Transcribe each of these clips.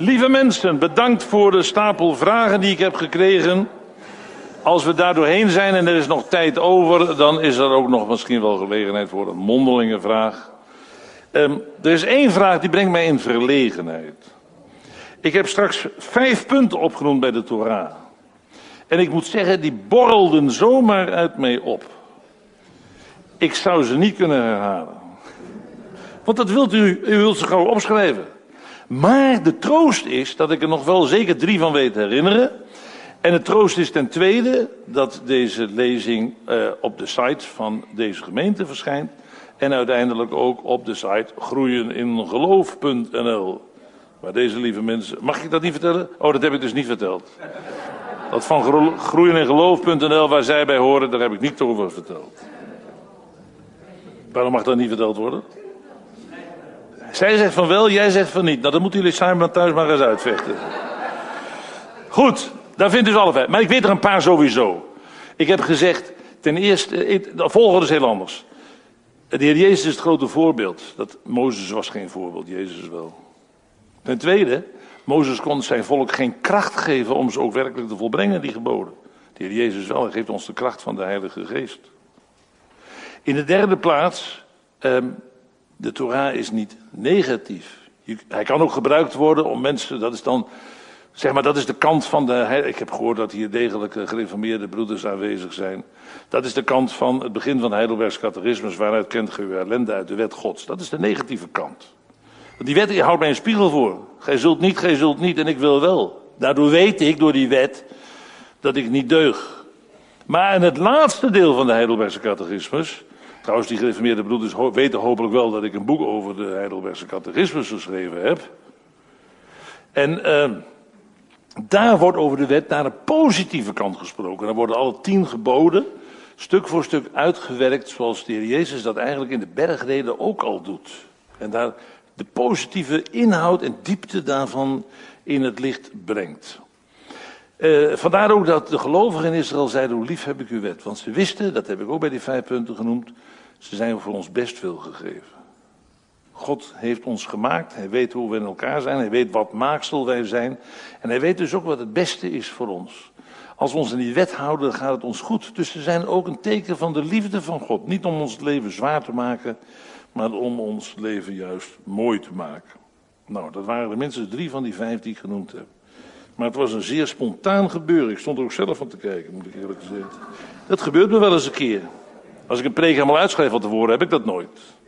Lieve mensen, bedankt voor de stapel vragen die ik heb gekregen. Als we daar doorheen zijn en er is nog tijd over, dan is er ook nog misschien wel gelegenheid voor een mondelinge vraag. Er is één vraag die brengt mij in verlegenheid. Ik heb straks 5 punten opgenoemd bij de Torah. En ik moet zeggen, die borrelden zomaar uit mij op. Ik zou ze niet kunnen herhalen. Want dat wilt u wilt ze gewoon opschrijven. Maar de troost is dat ik er nog wel zeker 3 van weet te herinneren. En de troost is ten tweede dat deze lezing op de site van deze gemeente verschijnt. En uiteindelijk ook op de site groeieningeloof.nl. Waar deze lieve mensen... Mag ik dat niet vertellen? Oh, dat heb ik dus niet verteld. Dat van groeieningeloof.nl, waar zij bij horen, daar heb ik niet over verteld. Waarom mag dat niet verteld worden? Zij zegt van wel, jij zegt van niet. Nou, dan moeten jullie samen thuis maar eens uitvechten. Goed, daar vindt dus alle 5. Maar ik weet er een paar sowieso. Ik heb gezegd, ten eerste, de volgorde is heel anders. De Heer Jezus is het grote voorbeeld. Mozes was geen voorbeeld, Jezus wel. Ten tweede, Mozes kon zijn volk geen kracht geven om ze ook werkelijk te volbrengen, die geboden. De Heer Jezus wel, hij geeft ons de kracht van de Heilige Geest. In de derde plaats, de Torah is niet negatief. Hij kan ook gebruikt worden om mensen, dat is dan, zeg maar, dat is de kant van de, ik heb gehoord dat hier degelijk gereformeerde broeders aanwezig zijn. Dat is de kant van het begin van de Heidelbergs catechismus, waaruit kent ge uw ellende uit de wet Gods. Dat is de negatieve kant. Want die wet houdt mij een spiegel voor. Gij zult niet en ik wil wel. Daardoor weet ik, door die wet, dat ik niet deug. Maar in het laatste deel van de Heidelbergse catechismus, trouwens die gereformeerde broeders weten hopelijk wel dat ik een boek over de Heidelbergse catechismus geschreven heb. En daar wordt over de wet naar de positieve kant gesproken. Dan worden alle 10 geboden stuk voor stuk uitgewerkt zoals de Heer Jezus dat eigenlijk in de bergreden ook al doet. En daar de positieve inhoud en diepte daarvan in het licht brengt. Vandaar ook dat de gelovigen in Israël zeiden, hoe lief heb ik uw wet. Want ze wisten, dat heb ik ook bij die 5 punten genoemd, ze zijn voor ons best veel gegeven. God heeft ons gemaakt, hij weet hoe we in elkaar zijn, hij weet wat maaksel wij zijn. En hij weet dus ook wat het beste is voor ons. Als we ons in die wet houden, dan gaat het ons goed. Dus ze zijn ook een teken van de liefde van God. Niet om ons leven zwaar te maken, maar om ons leven juist mooi te maken. Nou, dat waren er minstens 3 van die 5 die ik genoemd heb. Maar het was een zeer spontaan gebeuren. Ik stond er ook zelf van te kijken, moet ik eerlijk zeggen. Dat gebeurt me wel eens een keer. Als ik een preek helemaal uitschrijf van tevoren, heb ik dat nooit.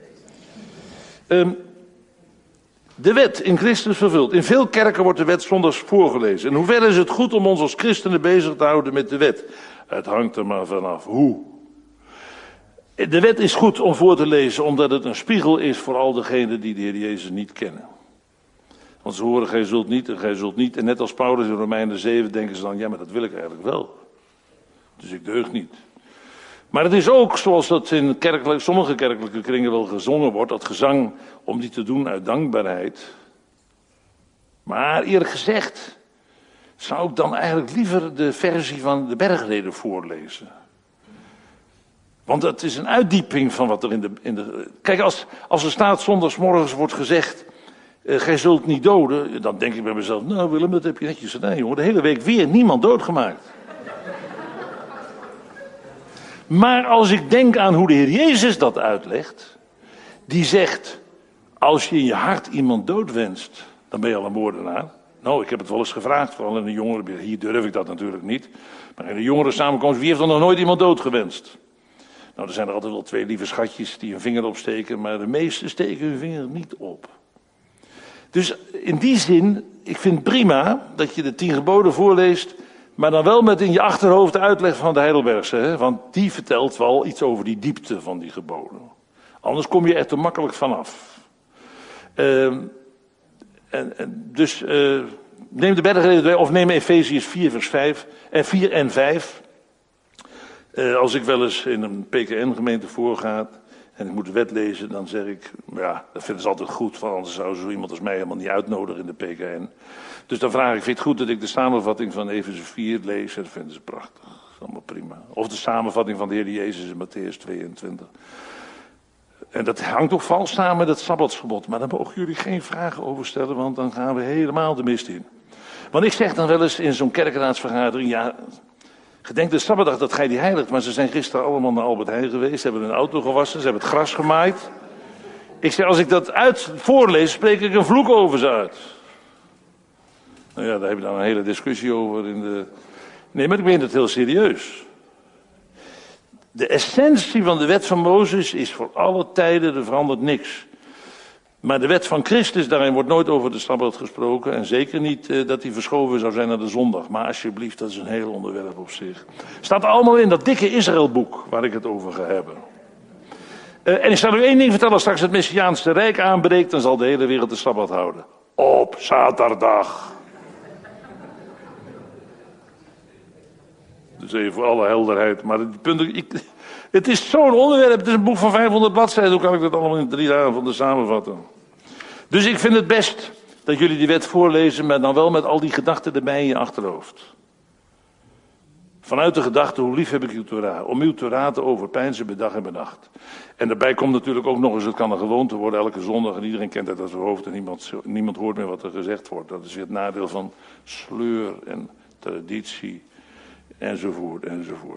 De wet in Christus vervuld. In veel kerken wordt de wet zondags voorgelezen. In hoeverre is het goed om ons als christenen bezig te houden met de wet? Het hangt er maar vanaf hoe. De wet is goed om voor te lezen, omdat het een spiegel is voor al degenen die de Heer Jezus niet kennen. Want ze horen, gij zult niet en gij zult niet. En net als Paulus in Romeinen 7 denken ze dan, ja, maar dat wil ik eigenlijk wel. Dus ik deug niet. Maar het is ook, zoals dat in sommige kerkelijke kringen wel gezongen wordt, dat gezang om die te doen uit dankbaarheid. Maar eerlijk gezegd, zou ik dan eigenlijk liever de versie van de bergreden voorlezen. Want het is een uitdieping van wat er in de... Kijk, als er staat zondagsmorgens wordt gezegd, gij zult niet doden, dan denk ik bij mezelf, nou Willem, dat heb je netjes gedaan, jongen. De hele week weer niemand doodgemaakt. Maar als ik denk aan hoe de Heer Jezus dat uitlegt, die zegt, als je in je hart iemand doodwenst, dan ben je al een moordenaar. Nou, ik heb het wel eens gevraagd, vooral in de jongeren, hier durf ik dat natuurlijk niet. Maar in de jongeren samenkomst, wie heeft er nog nooit iemand doodgewenst? Nou, er zijn er altijd wel 2 lieve schatjes die hun vinger opsteken, maar de meesten steken hun vinger niet op. Dus in die zin, ik vind het prima dat je de 10 geboden voorleest, maar dan wel met in je achterhoofd de uitleg van de Heidelbergse, hè? Want die vertelt wel iets over die diepte van die geboden. Anders kom je er te makkelijk vanaf. Dus neem de bergreden of neem Efeziërs 4 vers 5 en 4 en 5. Als ik wel eens in een PKN-gemeente voorga en ik moet de wet lezen, dan zeg ik, ja, dat vinden ze altijd goed, want anders zou zo iemand als mij helemaal niet uitnodigen in de PKN. Dus dan vraag ik, vind je het goed dat ik de samenvatting van Efeze 4 lees? En dat vinden ze prachtig, dat is allemaal prima. Of de samenvatting van de Heer Jezus in Mattheüs 22. En dat hangt ook vals samen met het Sabbatsgebod. Maar daar mogen jullie geen vragen over stellen, want dan gaan we helemaal de mist in. Want ik zeg dan wel eens in zo'n kerkraadsvergadering, ja, gedenk de Sabbatdag, dat gij die heiligt. Maar ze zijn gisteren allemaal naar Albert Heijn geweest, ze hebben hun auto gewassen, ze hebben het gras gemaaid. Ik zeg, als ik dat voorlees, spreek ik een vloek over ze uit. Nou ja, daar heb je dan een hele discussie over. Nee, maar ik meen het heel serieus. De essentie van de wet van Mozes is voor alle tijden, er verandert niks. Maar de wet van Christus, daarin wordt nooit over de Sabbat gesproken. En zeker niet dat die verschoven zou zijn naar de zondag. Maar alsjeblieft, dat is een heel onderwerp op zich. Staat allemaal in dat dikke Israëlboek waar ik het over ga hebben. En ik zal u één ding vertellen, als straks het Messiaanse Rijk aanbreekt, dan zal de hele wereld de Sabbat houden. Op zaterdag. Dus even voor alle helderheid. Maar het is zo'n onderwerp, het is een boek van 500 bladzijden. Hoe kan ik dat allemaal in 3 dagen samenvatten? Dus ik vind het best dat jullie die wet voorlezen, maar dan wel met al die gedachten erbij in je achterhoofd. Vanuit de gedachte, hoe lief heb ik uw Torah? Om uw Torah te overpeinzen bij dag en bij nacht. En daarbij komt natuurlijk ook nog eens, het kan een gewoonte worden elke zondag. En iedereen kent dat uit zijn hoofd en niemand hoort meer wat er gezegd wordt. Dat is weer het nadeel van sleur en traditie. Enzovoort, enzovoort.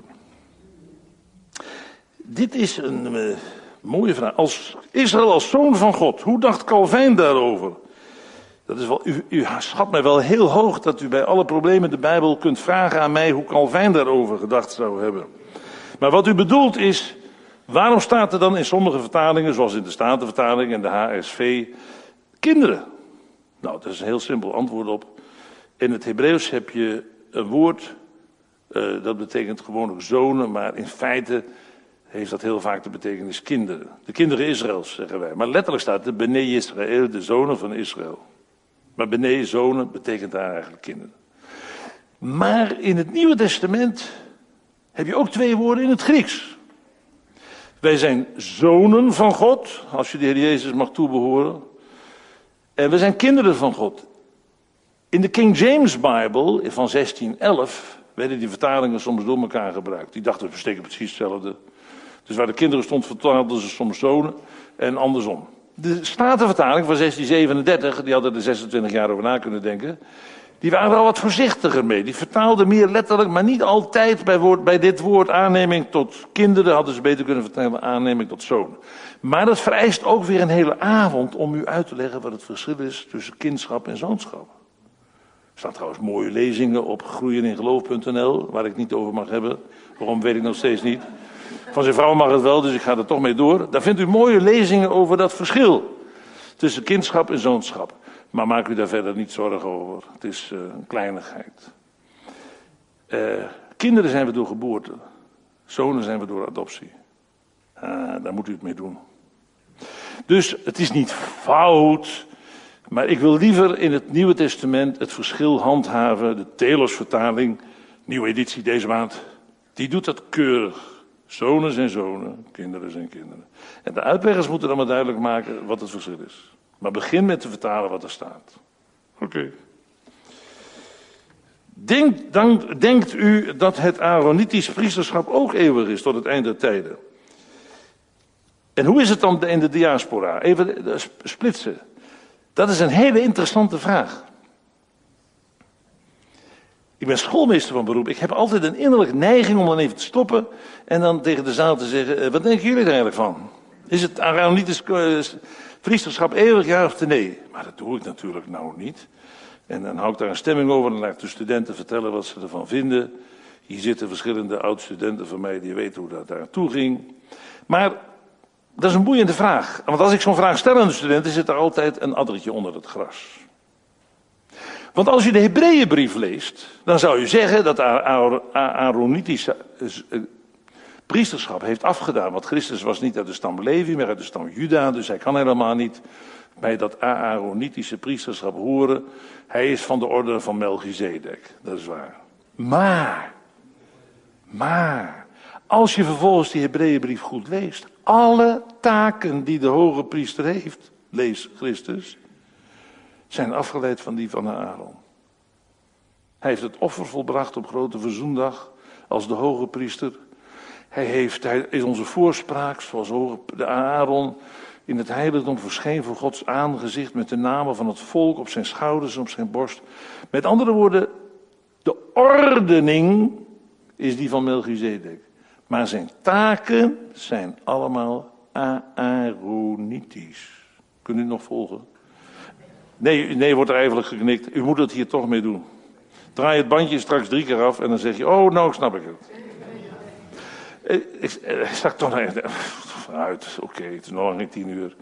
Dit is een mooie vraag. Israël als zoon van God, hoe dacht Calvijn daarover? Dat is wel, u schat mij wel heel hoog dat u bij alle problemen in de Bijbel kunt vragen aan mij hoe Calvijn daarover gedacht zou hebben. Maar wat u bedoelt is, waarom staat er dan in sommige vertalingen, zoals in de Statenvertaling en de HSV, kinderen? Nou, dat is een heel simpel antwoord op. In het Hebreeuws heb je een woord. Dat betekent gewoonlijk zonen, maar in feite heeft dat heel vaak de betekenis kinderen. De kinderen Israëls, zeggen wij. Maar letterlijk staat de Bnei Israël, de zonen van Israël. Maar Bnei, zonen, betekent daar eigenlijk kinderen. Maar in het Nieuwe Testament heb je ook 2 woorden in het Grieks. Wij zijn zonen van God, als je de Heer Jezus mag toebehoren. En we zijn kinderen van God. In de King James Bible van 1611... werden die vertalingen soms door elkaar gebruikt. Die dachten, we steken precies hetzelfde. Dus waar de kinderen stond, vertaalden ze soms zonen en andersom. De Statenvertaling van 1637, die hadden er 26 jaar over na kunnen denken, die waren er al wat voorzichtiger mee. Die vertaalden meer letterlijk, maar niet altijd bij dit woord aanneming tot kinderen, hadden ze beter kunnen vertalen aanneming tot zonen. Maar dat vereist ook weer een hele avond om u uit te leggen wat het verschil is tussen kindschap en zoonschap. Er staan trouwens mooie lezingen op groeieningeloof.nl, waar ik het niet over mag hebben. Waarom weet ik nog steeds niet. Van zijn vrouw mag het wel, dus ik ga er toch mee door. Daar vindt u mooie lezingen over dat verschil tussen kindschap en zoonschap. Maar maak u daar verder niet zorgen over. Het is een kleinigheid. Kinderen zijn we door geboorte. Zonen zijn we door adoptie. Daar moet u het mee doen. Dus het is niet fout. Maar ik wil liever in het Nieuwe Testament het verschil handhaven. De Telos-vertaling, nieuwe editie deze maand, die doet dat keurig. Zonen zijn zonen, kinderen zijn kinderen. En de uitleggers moeten dan maar duidelijk maken wat het verschil is. Maar begin met te vertalen wat er staat. Oké. Denkt u dat het Aaronitisch priesterschap ook eeuwig is tot het einde der tijden? En hoe is het dan in de diaspora? Even splitsen. Dat is een hele interessante vraag. Ik ben schoolmeester van beroep. Ik heb altijd een innerlijke neiging om dan even te stoppen en dan tegen de zaal te zeggen, wat denken jullie er eigenlijk van? Is het Aaronitisch priesterschap eeuwig, ja of nee? Maar dat doe ik natuurlijk nou niet. En dan hou ik daar een stemming over en laat ik de studenten vertellen wat ze ervan vinden. Hier zitten verschillende oud-studenten van mij die weten hoe dat daar toe ging. Maar dat is een boeiende vraag. Want als ik zo'n vraag stel aan de studenten, zit er altijd een addertje onder het gras. Want als je de Hebreeënbrief leest, dan zou je zeggen dat Aaronitische priesterschap heeft afgedaan. Want Christus was niet uit de stam Levi, maar uit de stam Juda. Dus hij kan helemaal niet bij dat Aaronitische priesterschap horen. Hij is van de orde van Melchizedek. Dat is waar. Maar, als je vervolgens die Hebreeënbrief goed leest. Alle taken die de hoge priester heeft, lees Christus, zijn afgeleid van die van Aaron. Hij heeft het offer volbracht op grote verzoendag als de hoge priester. Hij is onze voorspraak, zoals de Aaron in het heiligdom verscheen voor Gods aangezicht met de namen van het volk op zijn schouders en op zijn borst. Met andere woorden, de ordening is die van Melchizedek. Maar zijn taken zijn allemaal Aaronitisch. Kunt u het nog volgen? Nee, wordt er eigenlijk geknikt. U moet het hier toch mee doen. Draai het bandje straks 3 keer af en dan zeg je, oh, nou snap ik het. Ik stak toch nog even uit. Oké, het is nog lang niet 10 uur.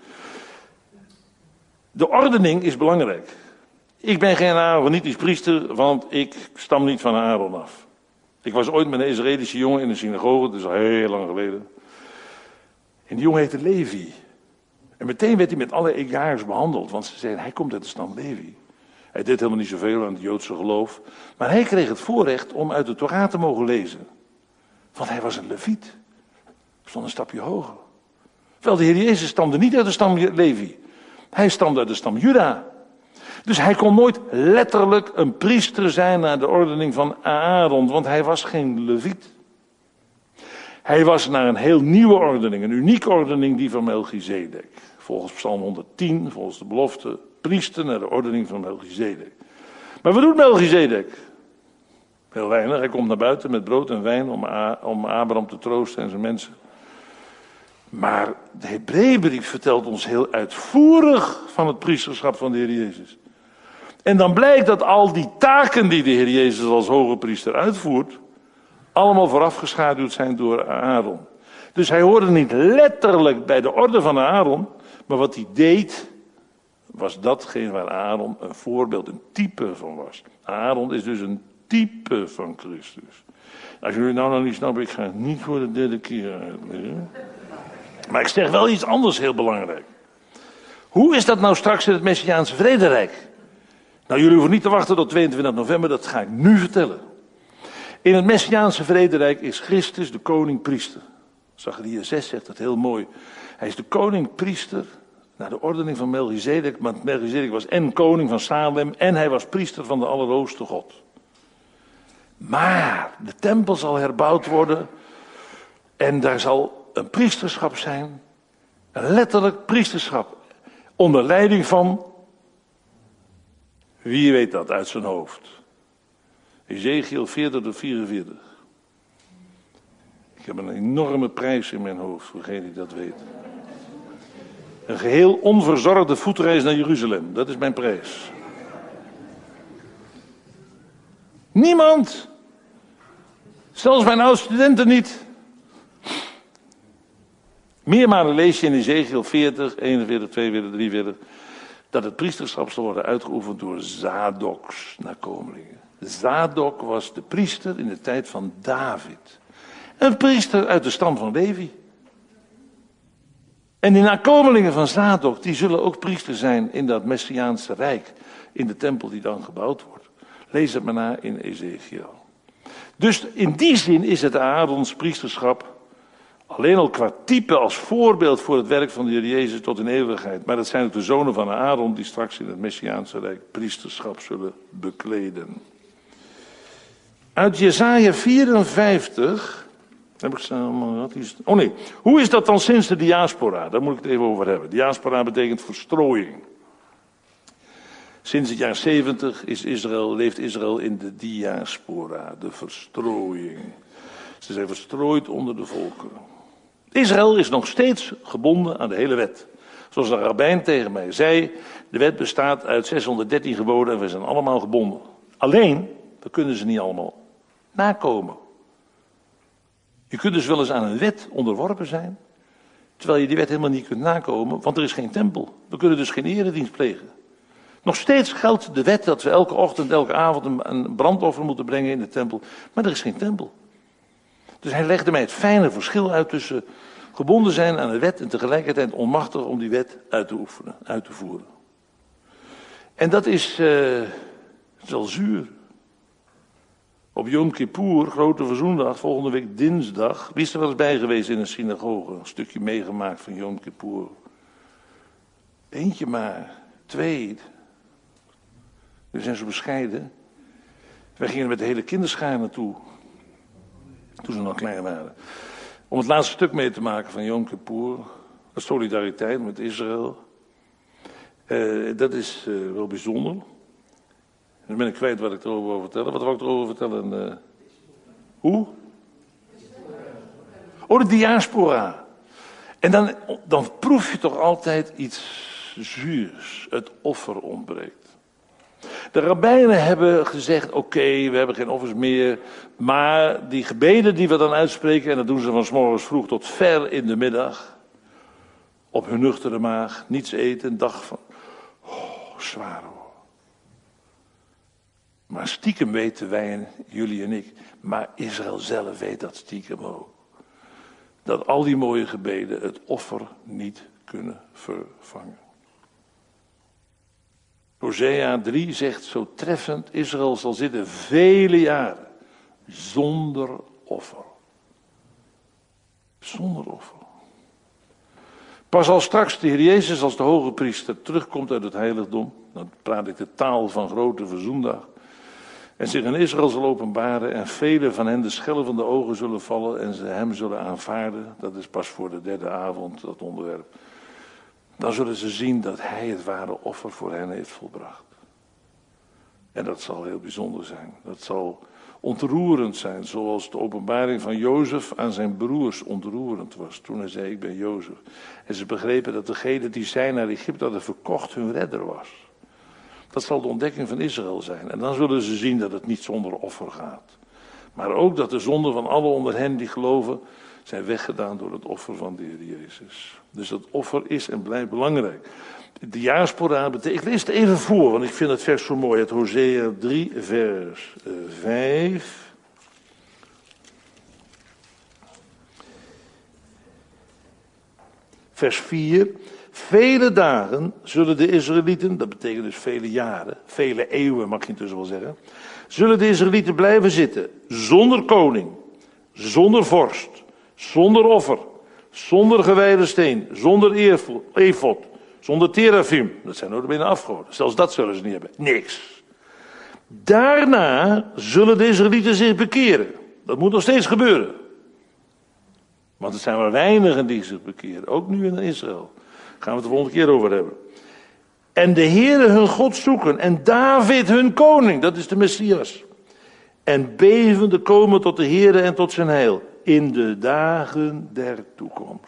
De ordening is belangrijk. Ik ben geen Aaronitisch priester, want ik stam niet van Aaron af. Ik was ooit met een Israëlische jongen in de synagoge, dat is al heel lang geleden. En die jongen heette Levi. En meteen werd hij met alle egaars behandeld, want ze zeiden, hij komt uit de stam Levi. Hij deed helemaal niet zoveel aan het Joodse geloof. Maar hij kreeg het voorrecht om uit de Torah te mogen lezen. Want hij was een Leviet. Stond een stapje hoger. Terwijl de Heer Jezus stamde niet uit de stam Levi. Hij stamde uit de stam Juda. Dus hij kon nooit letterlijk een priester zijn naar de ordening van Aaron. Want hij was geen Leviet. Hij was naar een heel nieuwe ordening. Een unieke ordening, die van Melchizedek. Volgens Psalm 110, volgens de belofte, priester naar de ordening van Melchizedek. Maar wat doet Melchizedek? Heel weinig. Hij komt naar buiten met brood en wijn om Abraham te troosten en zijn mensen. Maar de Hebreeënbrief vertelt ons heel uitvoerig van het priesterschap van de Heer Jezus. En dan blijkt dat al die taken die de Heer Jezus als hoge priester uitvoert, allemaal voorafgeschaduwd zijn door Aaron. Dus hij hoorde niet letterlijk bij de orde van Aaron, maar wat hij deed, was datgene waar Aaron een voorbeeld, een type van was. Aaron is dus een type van Christus. Als jullie nou nog niet snappen, ik ga het niet voor de 3e keer uitleggen. Maar ik zeg wel iets anders heel belangrijk. Hoe is dat nou straks in het Messiaanse vrederijk? Nou, jullie hoeven niet te wachten tot 22 november, dat ga ik nu vertellen. In het Messiaanse vrederijk is Christus de koning-priester. Zachariah 6 zegt dat heel mooi. Hij is de koning-priester naar de ordening van Melchizedek. Want Melchizedek was en koning van Salem en hij was priester van de Allerhoogste God. Maar de tempel zal herbouwd worden en daar zal een priesterschap zijn. Een letterlijk priesterschap. Onder leiding van, wie weet dat uit zijn hoofd? Ezekiel 40 tot 44. Ik heb een enorme prijs in mijn hoofd, voor degene die dat weet. Een geheel onverzorgde voetreis naar Jeruzalem, dat is mijn prijs. Niemand, zelfs mijn oud-studenten niet. Meermalen lees je in Ezekiel 40, 41, 42, 43... dat het priesterschap zal worden uitgeoefend door Zadoks nakomelingen. Zadok was de priester in de tijd van David. Een priester uit de stam van Levi. En die nakomelingen van Zadok, die zullen ook priester zijn in dat Messiaanse rijk. In de tempel die dan gebouwd wordt. Lees het maar na in Ezekiel. Dus in die zin is het Aarons priesterschap alleen al qua type als voorbeeld voor het werk van de Heer Jezus tot in eeuwigheid. Maar dat zijn ook de zonen van Aaron die straks in het Messiaanse rijk priesterschap zullen bekleden. Uit Jesaja 54, heb ik allemaal wat? Oh nee, hoe is dat dan sinds de diaspora? Daar moet ik het even over hebben. Diaspora betekent verstrooiing. Sinds het jaar 70 leeft Israël in de diaspora, de verstrooiing. Ze zijn verstrooid onder de volken. Israël is nog steeds gebonden aan de hele wet. Zoals de rabbijn tegen mij zei, de wet bestaat uit 613 geboden en we zijn allemaal gebonden. Alleen, we kunnen ze niet allemaal nakomen. Je kunt dus wel eens aan een wet onderworpen zijn, terwijl je die wet helemaal niet kunt nakomen, want er is geen tempel. We kunnen dus geen eredienst plegen. Nog steeds geldt de wet dat we elke ochtend, elke avond een brandoffer moeten brengen in de tempel, maar er is geen tempel. Dus hij legde mij het fijne verschil uit tussen gebonden zijn aan de wet en tegelijkertijd onmachtig om die wet uit te oefenen, uit te voeren. En dat is wel zuur. Op Yom Kippur, grote verzoendag, volgende week dinsdag. Wie is er wel eens bij geweest in een synagoge? Een stukje meegemaakt van Yom Kippur. Eentje maar, 2. We zijn zo bescheiden. Wij gingen met de hele kinderschaar naartoe. Toen ze nog klein waren. Om het laatste stuk mee te maken van Yom Kippur, de solidariteit met Israël. Dat is wel bijzonder. Dan ben ik kwijt wat ik erover wil vertellen. Wat wil ik erover vertellen? Hoe? Oh, de diaspora. En dan proef je toch altijd iets zuurs. Het offer ontbreekt. De rabbijnen hebben gezegd, oké, we hebben geen offers meer. Maar die gebeden die we dan uitspreken, en dat doen ze van 's morgens vroeg tot ver in de middag. Op hun nuchtere maag, niets eten, een dag van, zwaar hoor. Maar stiekem weten wij, jullie en ik, maar Israël zelf weet dat stiekem ook. Dat al die mooie gebeden het offer niet kunnen vervangen. Hosea 3 zegt zo treffend, Israël zal zitten vele jaren zonder offer. Zonder offer. Pas als straks de Heer Jezus als de hoge priester terugkomt uit het heiligdom, dan praat ik de taal van grote verzoendag, en zich in Israël zal openbaren en velen van hen de schellen van de ogen zullen vallen en ze hem zullen aanvaarden. Dat is pas voor de derde avond, dat onderwerp. Dan zullen ze zien dat hij het ware offer voor hen heeft volbracht. En dat zal heel bijzonder zijn. Dat zal ontroerend zijn, zoals de openbaring van Jozef aan zijn broers ontroerend was. Toen hij zei, ik ben Jozef. En ze begrepen dat degene die zij naar Egypte hadden verkocht hun redder was. Dat zal de ontdekking van Israël zijn. En dan zullen ze zien dat het niet zonder offer gaat. Maar ook dat de zonden van alle onder hen die geloven zijn weggedaan door het offer van de Heer Jezus. Dus dat offer is en blijft belangrijk. De diaspora betekent, ik lees het even voor, want ik vind het vers zo mooi. Het Hosea 3 vers 5. Vers 4. Vele dagen zullen de Israëlieten, dat betekent dus vele jaren, vele eeuwen mag je intussen wel zeggen, zullen de Israëlieten blijven zitten, zonder koning, zonder vorst, zonder offer, zonder gewijde steen, zonder efod, zonder terafim. Dat zijn notabene afgoden, zelfs dat zullen ze niet hebben, niks. Daarna zullen de Israëlieten zich bekeren. Dat moet nog steeds gebeuren. Want het zijn maar weinigen die zich bekeren, ook nu in Israël. Gaan we het de volgende keer over hebben. En de Heere hun God zoeken. En David hun koning. Dat is de Messias. En bevende komen tot de Heere en tot zijn heil. In de dagen der toekomst.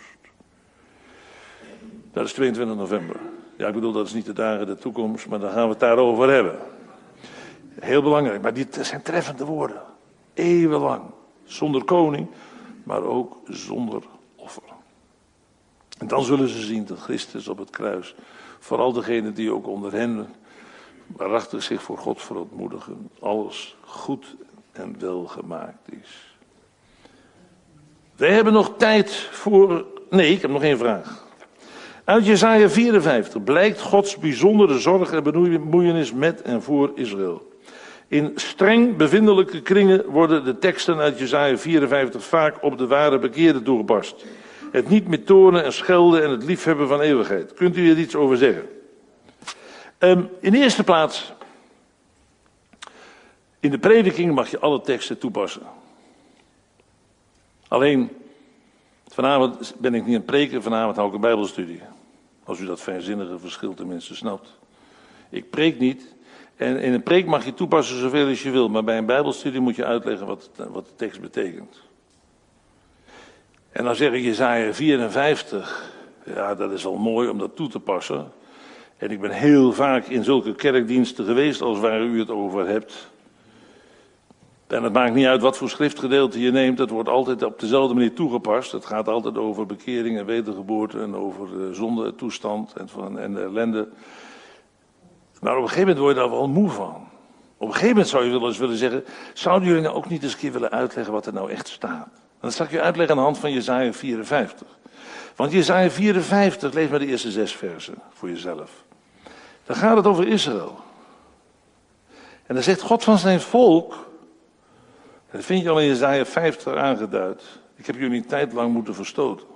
Dat is 22 november. Ja, ik bedoel, dat is niet de dagen der toekomst. Maar dan gaan we het daarover hebben. Heel belangrijk. Maar dit zijn treffende woorden. Eeuwenlang. Zonder koning. Maar ook zonder offer. En dan zullen ze zien dat Christus op het kruis, vooral degenen die ook onder hen waarachtig zich voor God verootmoedigen, alles goed en wel gemaakt is. Wij hebben nog tijd voor... Nee, ik heb nog één vraag. Uit Jesaja 54 blijkt Gods bijzondere zorg en bemoeienis met en voor Israël. In streng bevindelijke kringen worden de teksten uit Jesaja 54 vaak op de ware bekeerden toegepast. Het niet meer toornen en schelden en het liefhebben van eeuwigheid. Kunt u er iets over zeggen? In de eerste plaats, in de prediking mag je alle teksten toepassen. Alleen, vanavond ben ik niet aan het preken, vanavond hou ik een bijbelstudie. Als u dat fijnzinnige verschil tenminste snapt. Ik preek niet. En in een preek mag je toepassen zoveel als je wil. Maar bij een bijbelstudie moet je uitleggen wat de tekst betekent. En dan zeg ik Jesaja 54. Ja, dat is wel mooi om dat toe te passen. En ik ben heel vaak in zulke kerkdiensten geweest als waar u het over hebt. En het maakt niet uit wat voor schriftgedeelte je neemt. Het wordt altijd op dezelfde manier toegepast. Het gaat altijd over bekering en wedergeboorte. En over de zonde toestand en de ellende. Maar op een gegeven moment word je daar wel moe van. Op een gegeven moment zou je wel eens willen zeggen, zouden jullie nou ook niet eens een keer willen uitleggen wat er nou echt staat? En dat zal ik je uitleggen aan de hand van Jesaja 54. Want Jesaja 54, lees maar de eerste 6 versen voor jezelf. Dan gaat het over Israël. En dan zegt God van zijn volk, en dat vind je al in Jesaja 50 aangeduid. Ik heb jullie een tijd lang moeten verstoten.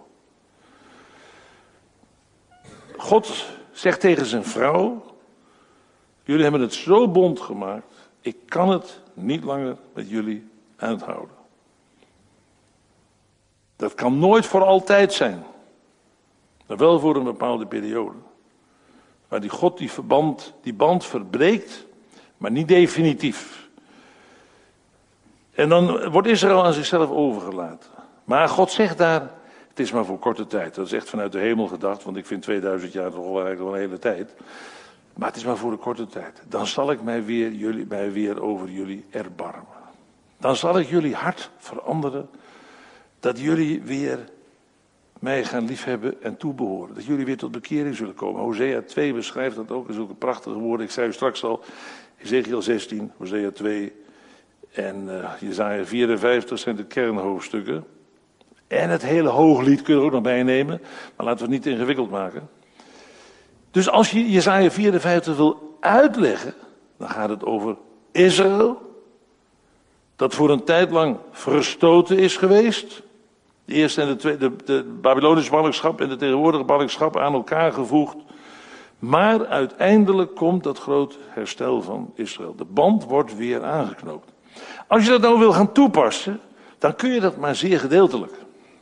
God zegt tegen zijn vrouw, jullie hebben het zo bond gemaakt, ik kan het niet langer met jullie uithouden. Dat kan nooit voor altijd zijn. Maar wel voor een bepaalde periode. Waar die God die band verbreekt, maar niet definitief. En dan wordt Israël aan zichzelf overgelaten. Maar God zegt daar, het is maar voor korte tijd. Dat is echt vanuit de hemel gedacht, want ik vind 2000 jaar toch wel eigenlijk wel een hele tijd. Maar het is maar voor een korte tijd. Dan zal ik mij weer over jullie erbarmen. Dan zal ik jullie hart veranderen, dat jullie weer mij gaan liefhebben en toebehoren. Dat jullie weer tot bekering zullen komen. Hosea 2 beschrijft dat ook in zulke prachtige woorden. Ik zei u straks al, Ezekiel 16, Hosea 2 en Jesaja 54 zijn de kernhoofdstukken. En het hele Hooglied kun je er ook nog bij nemen, maar laten we het niet ingewikkeld maken. Dus als je Jesaja 54 wil uitleggen, dan gaat het over Israël, dat voor een tijd lang verstoten is geweest. De eerste en de tweede, de Babylonische ballingschap en de tegenwoordige ballingschap aan elkaar gevoegd. Maar uiteindelijk komt dat groot herstel van Israël. De band wordt weer aangeknoopt. Als je dat nou wil gaan toepassen, dan kun je dat maar zeer gedeeltelijk.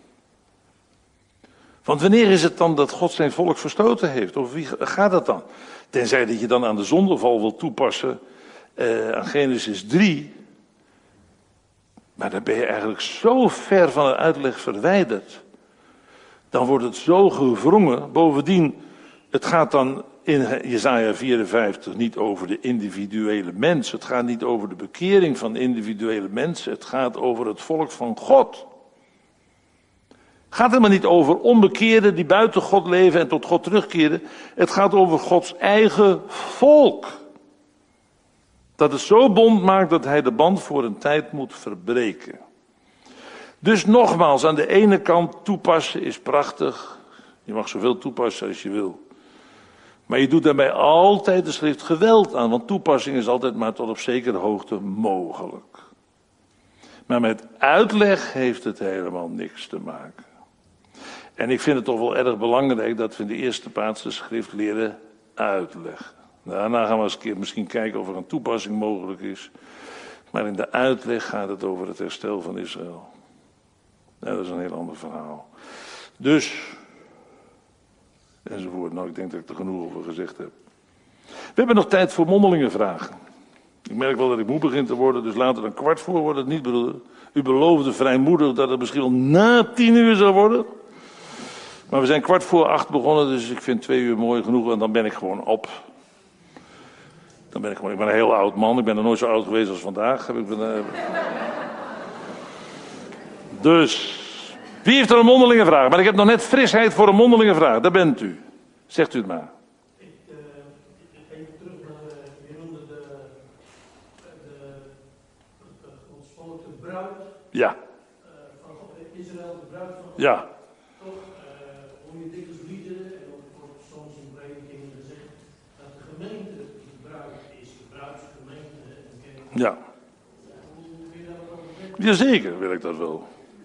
Want wanneer is het dan dat God zijn volk verstoten heeft? Of wie gaat dat dan? Tenzij dat je dan aan de zondeval wil toepassen aan Genesis 3. Maar dan ben je eigenlijk zo ver van de uitleg verwijderd. Dan wordt het zo gewrongen. Bovendien, het gaat dan in Jesaja 54 niet over de individuele mens. Het gaat niet over de bekering van individuele mensen. Het gaat over het volk van God. Het gaat helemaal niet over onbekeerden die buiten God leven en tot God terugkeren. Het gaat over Gods eigen volk. Dat het zo bond maakt dat hij de band voor een tijd moet verbreken. Dus nogmaals, aan de ene kant toepassen is prachtig. Je mag zoveel toepassen als je wil. Maar je doet daarbij altijd de schrift geweld aan. Want toepassing is altijd maar tot op zekere hoogte mogelijk. Maar met uitleg heeft het helemaal niks te maken. En ik vind het toch wel erg belangrijk dat we in de eerste plaats de schrift leren uitleggen. Daarna gaan we eens een keer misschien kijken of er een toepassing mogelijk is. Maar in de uitleg gaat het over het herstel van Israël. Ja, dat is een heel ander verhaal. Dus, enzovoort. Nou, ik denk dat ik er genoeg over gezegd heb. We hebben nog tijd voor mondelinge vragen. Ik merk wel dat ik moe begin te worden, dus later een kwart voor wordt het niet, broeder. U beloofde vrijmoedig dat het misschien wel na 10 uur zou worden. Maar we zijn 7:15 begonnen, dus ik vind 2 uur mooi genoeg en dan ben ik gewoon op. Ik ben een heel oud man, ik ben nog nooit zo oud geweest als vandaag. Dus, wie heeft er een mondelinge vraag? Maar ik heb nog net frisheid voor een mondelinge vraag, daar bent u. Zegt u het maar. Even terug naar, je noemde ons volk de bruid. Ja. Van Israël, de bruid van God. Ja. Toch hoor je dikwijls lieden en ook wordt soms in predikingen gezegd dat de gemeente de bruid is, de bruidsgemeente. Ja. Hoe wil je daarover zeggen? Jazeker wil ik dat wel.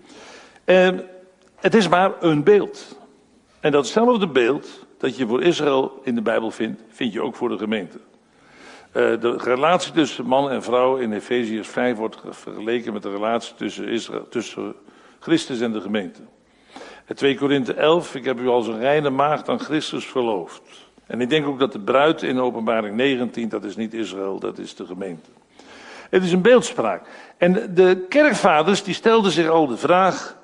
Het is maar een beeld. En datzelfde beeld dat je voor Israël in de Bijbel vindt, vind je ook voor de gemeente. De relatie tussen man en vrouw in Efeziërs 5 wordt vergeleken met de relatie tussen Christus en de gemeente. 2 Korinthe 11, ik heb u als een reine maagd aan Christus verloofd. En ik denk ook dat de bruid in Openbaring 19, dat is niet Israël, dat is de gemeente. Het is een beeldspraak. En de kerkvaders die stelden zich al de vraag,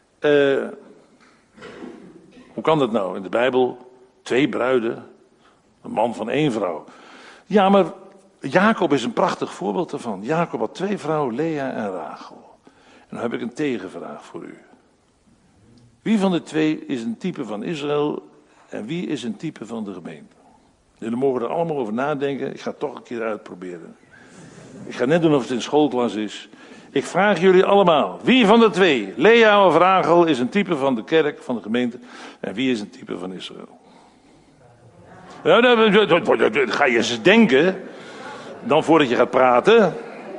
hoe kan dat nou in de Bijbel? 2 bruiden, een man van 1 vrouw. Ja, maar Jacob is een prachtig voorbeeld daarvan. Jacob had 2 vrouwen, Lea en Rachel. En dan heb ik een tegenvraag voor u. Wie van de 2 is een type van Israël en wie is een type van de gemeente? Jullie mogen er allemaal over nadenken. Ik ga het toch een keer uitproberen. Ik ga net doen of het in schoolklas is. Ik vraag jullie allemaal. Wie van de 2, Lea of Rachel, is een type van de kerk, van de gemeente? En wie is een type van Israël? Ja, dan ga je eens denken. Dan voordat je gaat praten.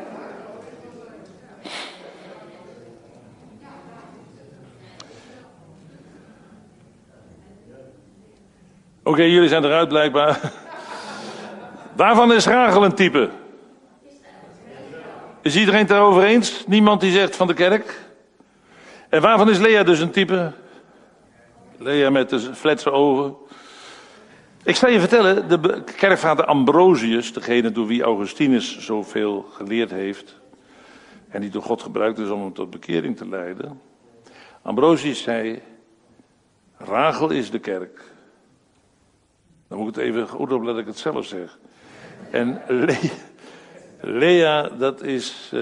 Oké, jullie zijn eruit blijkbaar. Waarvan is Rachel een type? Is iedereen het daarover eens? Niemand die zegt van de kerk? En waarvan is Lea dus een type? Lea met de fletse ogen. Ik zal je vertellen, de kerkvader Ambrosius, degene door wie Augustinus zoveel geleerd heeft, en die door God gebruikt is om hem tot bekering te leiden. Ambrosius zei, Rachel is de kerk. Dan moet ik het even goed opletten dat ik het zelf zeg. En Lea, dat is...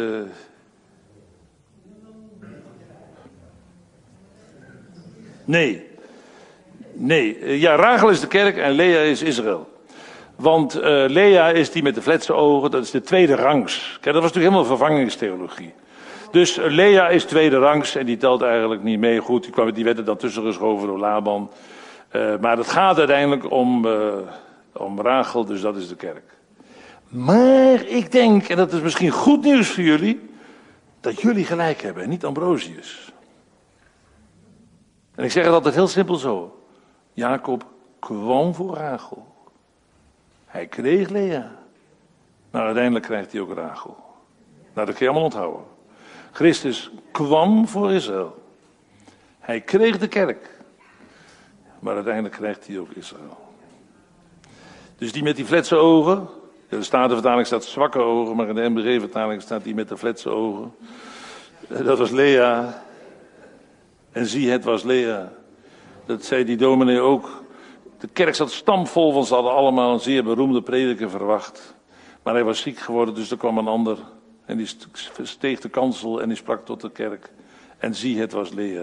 Nee. Ja, Rachel is de kerk en Lea is Israël. Want Lea is die met de fletse ogen, dat is de tweede rangs. Kijk, dat was natuurlijk helemaal vervangingstheologie. Dus Lea is tweede rangs en die telt eigenlijk niet mee. Goed, die werd er dan tussen geschoven door Laban. Maar het gaat uiteindelijk om Rachel, dus dat is de kerk. Maar ik denk, en dat is misschien goed nieuws voor jullie, dat jullie gelijk hebben en niet Ambrosius. En ik zeg het altijd heel simpel zo. Jacob kwam voor Rachel. Hij kreeg Lea. Maar uiteindelijk krijgt hij ook Rachel. Nou, dat kun je allemaal onthouden. Christus kwam voor Israël. Hij kreeg de kerk. Maar uiteindelijk krijgt hij ook Israël. Dus die met die fletse ogen. In de Statenvertaling staat zwakke ogen, maar in de MBG-vertaling staat die met de fletse ogen. Dat was Lea. En zie, het was Lea. Dat zei die dominee ook. De kerk zat stampvol, want ze hadden allemaal een zeer beroemde prediker verwacht. Maar hij was ziek geworden, dus er kwam een ander. En die steeg de kansel en die sprak tot de kerk. En zie, het was Lea.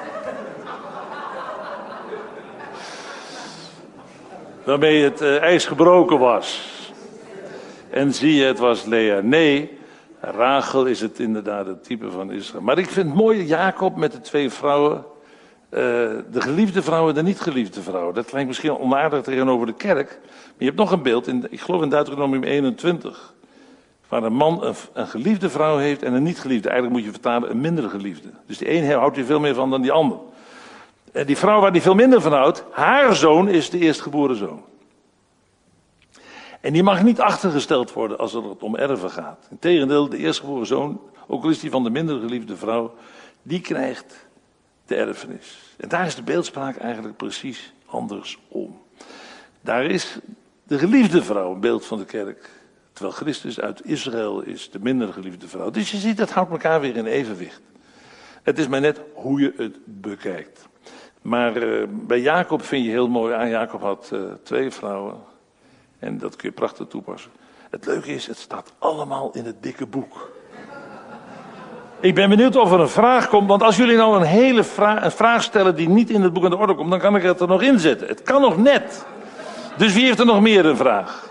Waarmee het ijs gebroken was. En zie, het was Lea. Nee, Rachel is het inderdaad het type van Israël. Maar ik vind het mooi, Jacob met de twee vrouwen. De geliefde vrouw en de niet geliefde vrouw. Dat lijkt misschien onaardig tegenover de kerk. Maar je hebt nog een beeld, ik geloof in Deuteronomium 21. Waar een man een geliefde vrouw heeft en een niet geliefde. Eigenlijk moet je vertalen een minder geliefde. Dus die een houdt er veel meer van dan die ander. En die vrouw waar die veel minder van houdt, haar zoon is de eerstgeboren zoon. En die mag niet achtergesteld worden als het om erven gaat. Integendeel, de eerstgeboren zoon, ook al is die van de minder geliefde vrouw, die krijgt de erfenis. En daar is de beeldspraak eigenlijk precies andersom. Daar is de geliefde vrouw een beeld van de kerk. Terwijl Christus uit Israël is de minder geliefde vrouw. Dus je ziet, dat houdt elkaar weer in evenwicht. Het is maar net hoe je het bekijkt. Maar bij Jacob vind je heel mooi aan. Jacob had 2 vrouwen. En dat kun je prachtig toepassen. Het leuke is, het staat allemaal in het dikke boek. Ik ben benieuwd of er een vraag komt. Want als jullie nou een vraag stellen die niet in het boek aan de orde komt, dan kan ik het er nog in zetten. Het kan nog net. Dus wie heeft er nog meer een vraag?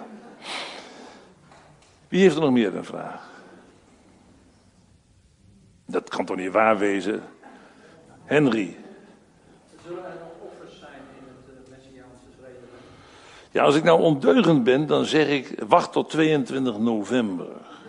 Wie heeft er nog meer een vraag? Dat kan toch niet waar wezen? Henry. Zullen er nog offers zijn in het Messiaanse vrede? Ja, als ik nou ondeugend ben, dan zeg ik, wacht tot 22 november.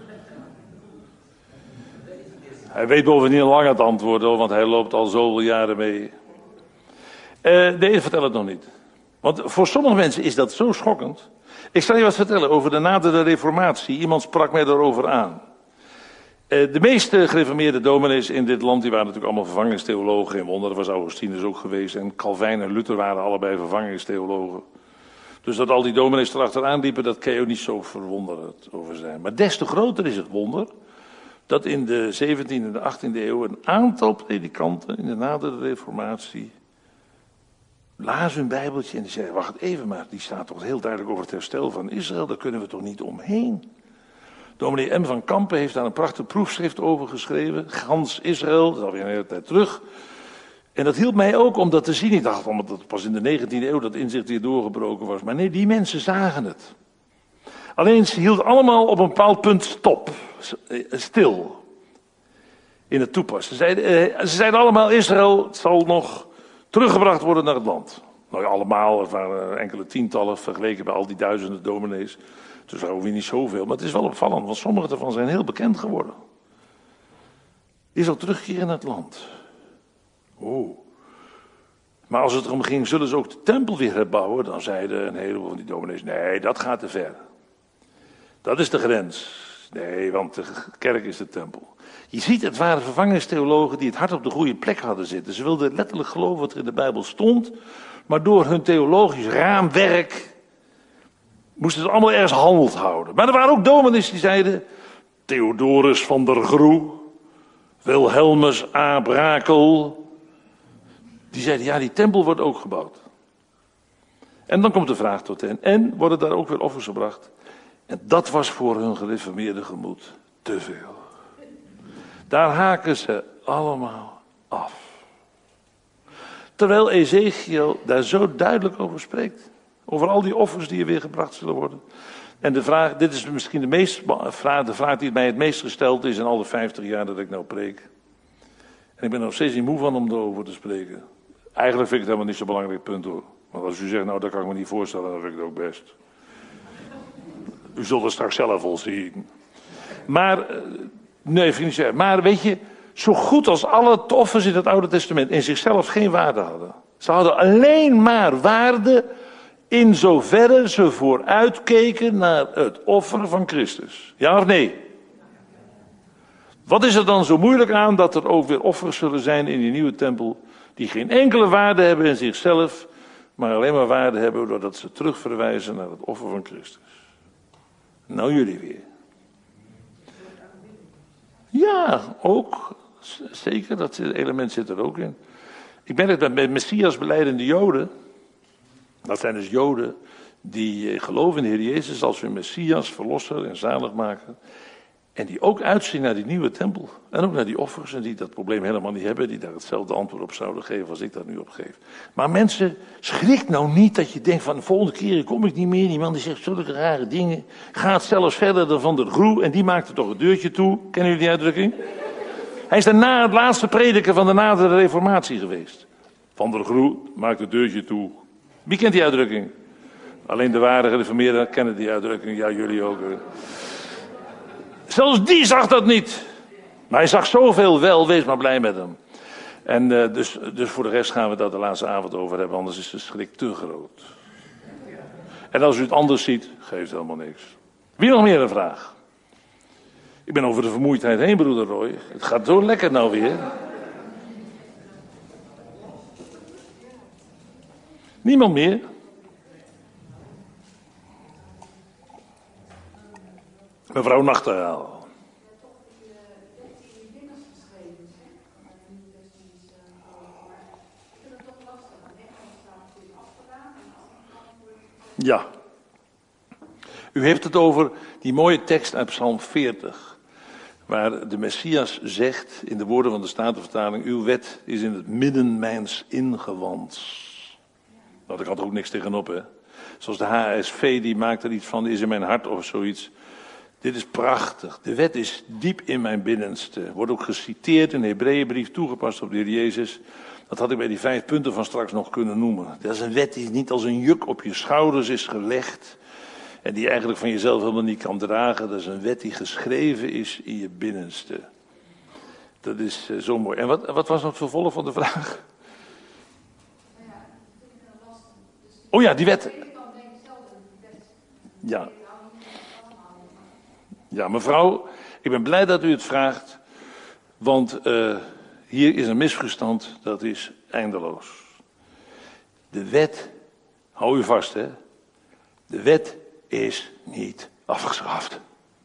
Hij weet bovendien al lang het antwoord, want hij loopt al zoveel jaren mee. Nee, vertel het nog niet. Want voor sommige mensen is dat zo schokkend. Ik zal je wat vertellen over de nadere reformatie. Iemand sprak mij daarover aan. De meeste gereformeerde dominees in dit land, die waren natuurlijk allemaal vervangingstheologen. In wonder, dat was Augustinus ook geweest. En Calvijn en Luther waren allebei vervangingstheologen. Dus dat al die dominees erachteraan liepen, dat kan je ook niet zo verwonderend over zijn. Maar des te groter is het wonder dat in de 17e en de 18e eeuw een aantal predikanten in de nadere reformatie lazen hun bijbeltje en die zeiden, wacht even maar, die staat toch heel duidelijk over het herstel van Israël, daar kunnen we toch niet omheen. Dominee M. van Kampen heeft daar een prachtig proefschrift over geschreven, Gans Israël, dat is alweer een hele tijd terug. En dat hielp mij ook om dat te zien. Ik dacht, omdat het pas in de 19e eeuw dat inzicht weer doorgebroken was. Maar nee, die mensen zagen het. Alleen ze hielden allemaal op een bepaald punt stil. In het toepassen. Ze zeiden allemaal, Israël zal nog teruggebracht worden naar het land. Nou ja, allemaal, het waren enkele tientallen vergeleken bij al die duizenden dominees. Dus daar hoeven we niet zoveel, maar het is wel opvallend, want sommige daarvan zijn heel bekend geworden. Israël terugkeren naar het land. Oh. Maar als het erom ging, zullen ze ook de tempel weer herbouwen? Dan zeiden een heleboel van die dominees, nee, dat gaat te ver. Dat is de grens. Nee, want de kerk is de tempel. Je ziet, het waren vervangingstheologen die het hart op de goede plek hadden zitten. Ze wilden letterlijk geloven wat er in de Bijbel stond, maar door hun theologisch raamwerk moesten ze allemaal ergens handeld houden. Maar er waren ook dominees die zeiden, Theodorus van der Groe, Wilhelmus A. Brakel, die zeiden, ja, die tempel wordt ook gebouwd. En dan komt de vraag tot hen, en worden daar ook weer offers gebracht? En dat was voor hun gereformeerde gemoed te veel. Daar haken ze allemaal af. Terwijl Ezekiel daar zo duidelijk over spreekt. Over al die offers die er weer gebracht zullen worden. En de vraag, dit is misschien de vraag die mij het meest gesteld is in al de 50 jaar dat ik nou preek. En ik ben er nog steeds niet moe van om erover te spreken. Eigenlijk vind ik het helemaal niet zo'n belangrijk punt hoor. Want als u zegt, nou dat kan ik me niet voorstellen, dan vind ik het ook best. U zult het straks zelf wel zien. Maar, nee, vind ik niet. Maar weet je, zo goed als alle offers in het Oude Testament in zichzelf geen waarde hadden. Ze hadden alleen maar waarde in zoverre ze vooruitkeken naar het offer van Christus. Ja of nee? Wat is er dan zo moeilijk aan dat er ook weer offers zullen zijn in die nieuwe tempel, die geen enkele waarde hebben in zichzelf, maar alleen maar waarde hebben doordat ze terugverwijzen naar het offer van Christus. Nou jullie weer. Ja, ook. Zeker, dat element zit er ook in. Ik ben het bij Messias belijdende Joden. Dat zijn dus Joden die geloven in de Heer Jezus als hun Messias, verlosser en zaligmaker. En die ook uitzien naar die nieuwe tempel. En ook naar die offers. En die dat probleem helemaal niet hebben. Die daar hetzelfde antwoord op zouden geven als ik dat nu op geef. Maar mensen, schrik nou niet dat je denkt van de volgende keer kom ik niet meer. Die man die zegt zulke rare dingen. Gaat zelfs verder dan Van der Groe. En die maakte toch het deurtje toe. Kennen jullie die uitdrukking? Hij is daarna het laatste prediker van de nadere reformatie geweest. Van der Groe maakt het deurtje toe. Wie kent die uitdrukking? Alleen de ware gereformeerden kennen die uitdrukking. Ja, jullie ook. Zelfs die zag dat niet. Maar hij zag zoveel wel, wees maar blij met hem. En dus voor de rest gaan we dat de laatste avond over hebben, anders is de schrik te groot. En als u het anders ziet, geeft helemaal niks. Wie nog meer een vraag? Ik ben over de vermoeidheid heen, broeder Roy. Het gaat zo lekker nou weer. Niemand meer? Mevrouw Nachtegaal. Ja. U heeft het over die mooie tekst uit Psalm 40. Waar de Messias zegt in de woorden van de Statenvertaling: uw wet is in het midden mijns ingewand. Nou, daar kan er ook niks tegenop, hè. Zoals de HSV, die maakt er iets van, is in mijn hart of zoiets. Dit is prachtig. De wet is diep in mijn binnenste. Wordt ook geciteerd in de Hebreeënbrief, toegepast op de Heer Jezus. Dat had ik bij die 5 punten van straks nog kunnen noemen. Dat is een wet die niet als een juk op je schouders is gelegd. En die je eigenlijk van jezelf helemaal niet kan dragen. Dat is een wet die geschreven is in je binnenste. Dat is zo mooi. En wat was nog het vervolg van de vraag? Oh ja, die wet. Ja. Ja, mevrouw, ik ben blij dat u het vraagt. Want hier is een misverstand, dat is eindeloos. De wet, hou u vast hè. De wet is niet afgeschaft.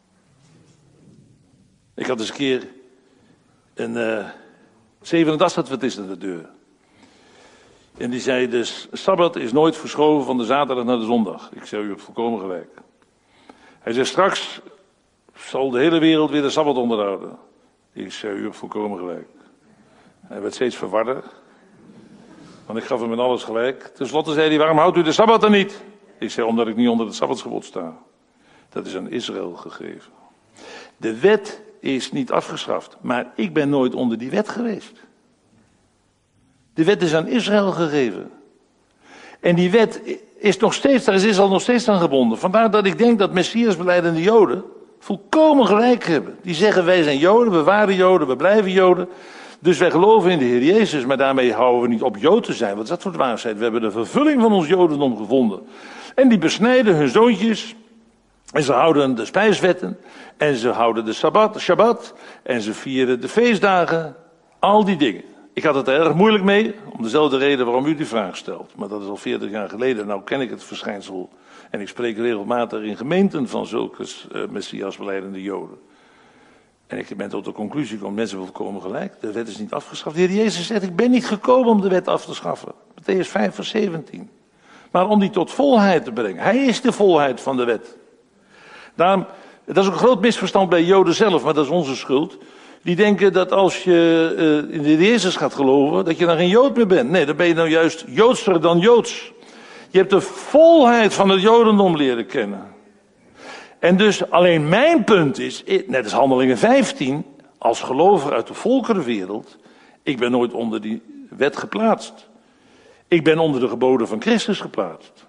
Ik had eens een keer een 87 adventist aan de deur. En die zei dus, Sabbat is nooit verschoven van de zaterdag naar de zondag. Ik zei, u hebt volkomen gelijk. Hij zei, straks zal de hele wereld weer de Sabbat onderhouden. Ik zei, u hebt volkomen gelijk. Hij werd steeds verwarder. Want ik gaf hem in alles gelijk. Ten slotte zei hij, waarom houdt u de Sabbat dan niet? Ik zei, omdat ik niet onder het Sabbatsgebod sta. Dat is aan Israël gegeven. De wet is niet afgeschaft. Maar ik ben nooit onder die wet geweest. De wet is aan Israël gegeven. En die wet is nog steeds, daar is Israël nog steeds aan gebonden. Vandaar dat ik denk dat Messiasbelijdende Joden volkomen gelijk hebben. Die zeggen, wij zijn Joden, we waren Joden, we blijven Joden. Dus wij geloven in de Heer Jezus, maar daarmee houden we niet op Jood te zijn. Wat is dat voor dwaasheid? We hebben de vervulling van ons Jodendom gevonden. En die besnijden hun zoontjes En ze houden de spijswetten. En ze houden de Shabbat. En ze vieren de feestdagen. Al die dingen. Ik had het er erg moeilijk mee. Om dezelfde reden waarom u die vraag stelt. Maar dat is al 40 jaar geleden. Nou ken ik het verschijnsel. En ik spreek regelmatig in gemeenten van zulke Messias-belijdende Joden. En ik ben tot de conclusie gekomen, mensen volkomen gelijk. De wet is niet afgeschaft. De Heer Jezus zegt, ik ben niet gekomen om de wet af te schaffen. Mattheüs 5 vers 17. Maar om die tot volheid te brengen. Hij is de volheid van de wet. Daarom, dat is ook een groot misverstand bij Joden zelf, maar dat is onze schuld. Die denken dat als je in de Heer Jezus gaat geloven, dat je dan geen Jood meer bent. Nee, dan ben je nou juist Joodser dan Joods. Je hebt de volheid van het Jodendom leren kennen. En dus alleen mijn punt is, net als Handelingen 15, als gelover uit de volkerenwereld, ik ben nooit onder die wet geplaatst. Ik ben onder de geboden van Christus geplaatst.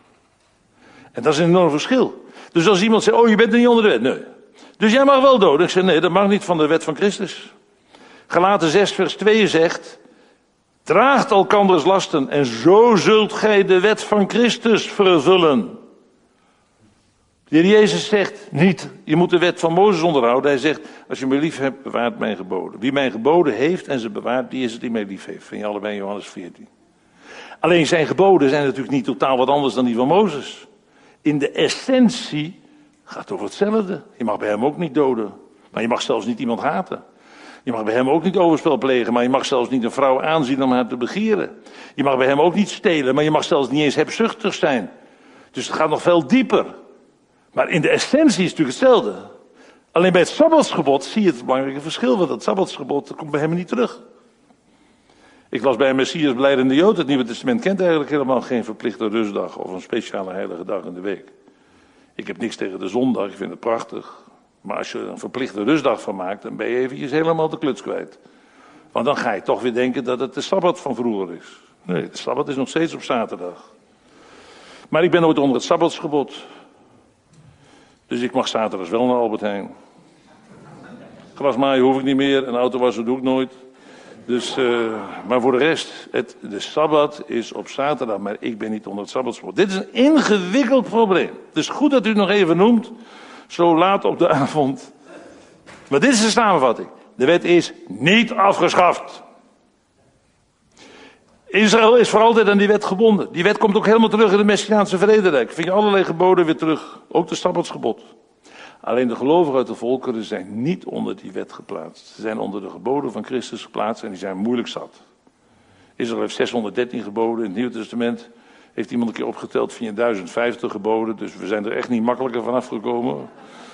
En dat is een enorm verschil. Dus als iemand zegt, oh je bent er niet onder de wet, nee. Dus jij mag wel doden. Ik zeg, nee, dat mag niet van de wet van Christus. Galaten 6 vers 2 zegt, draagt elkanders lasten en zo zult gij de wet van Christus vervullen. De Heer Jezus zegt niet, je moet de wet van Mozes onderhouden. Hij zegt, als je mij lief hebt, bewaart mijn geboden. Wie mijn geboden heeft en ze bewaart, die is het die mij lief heeft. Vind je allebei in Johannes 14. Alleen zijn geboden zijn natuurlijk niet totaal wat anders dan die van Mozes. In de essentie gaat het over hetzelfde. Je mag bij hem ook niet doden. Maar je mag zelfs niet iemand haten. Je mag bij hem ook niet overspel plegen. Maar je mag zelfs niet een vrouw aanzien om haar te begeren. Je mag bij hem ook niet stelen. Maar je mag zelfs niet eens hebzuchtig zijn. Dus het gaat nog veel dieper. Maar in de essentie is het natuurlijk hetzelfde. Alleen bij het Sabbatsgebod zie je het belangrijke verschil. Want het Sabbatsgebod komt bij hem niet terug. Ik las bij een Messias belijdende Jood. Het Nieuwe Testament kent eigenlijk helemaal geen verplichte rustdag. Of een speciale heilige dag in de week. Ik heb niks tegen de zondag. Ik vind het prachtig. Maar als je er een verplichte rustdag van maakt. Dan ben je eventjes helemaal de kluts kwijt. Want dan ga je toch weer denken dat het de Sabbat van vroeger is. Nee, de Sabbat is nog steeds op zaterdag. Maar ik ben nooit onder het Sabbatsgebod. Dus ik mag zaterdags wel naar Albert Heijn. Gras maaien hoef ik niet meer en auto wassen doe ik nooit. Dus, maar voor de rest, de Sabbat is op zaterdag, maar ik ben niet onder het Sabbatsgebod. Dit is een ingewikkeld probleem. Het is goed dat u het nog even noemt, zo laat op de avond. Maar dit is de samenvatting. De wet is niet afgeschaft. Israël is voor altijd aan die wet gebonden. Die wet komt ook helemaal terug in het Messiaanse vrederijk. Vind je allerlei geboden weer terug. Ook de Sabbatsgebod. Alleen de gelovigen uit de volkeren zijn niet onder die wet geplaatst. Ze zijn onder de geboden van Christus geplaatst en die zijn moeilijk zat. Israël heeft 613 geboden. In het Nieuwe Testament heeft iemand een keer opgeteld, vind je 1050 geboden. Dus we zijn er echt niet makkelijker vanaf gekomen.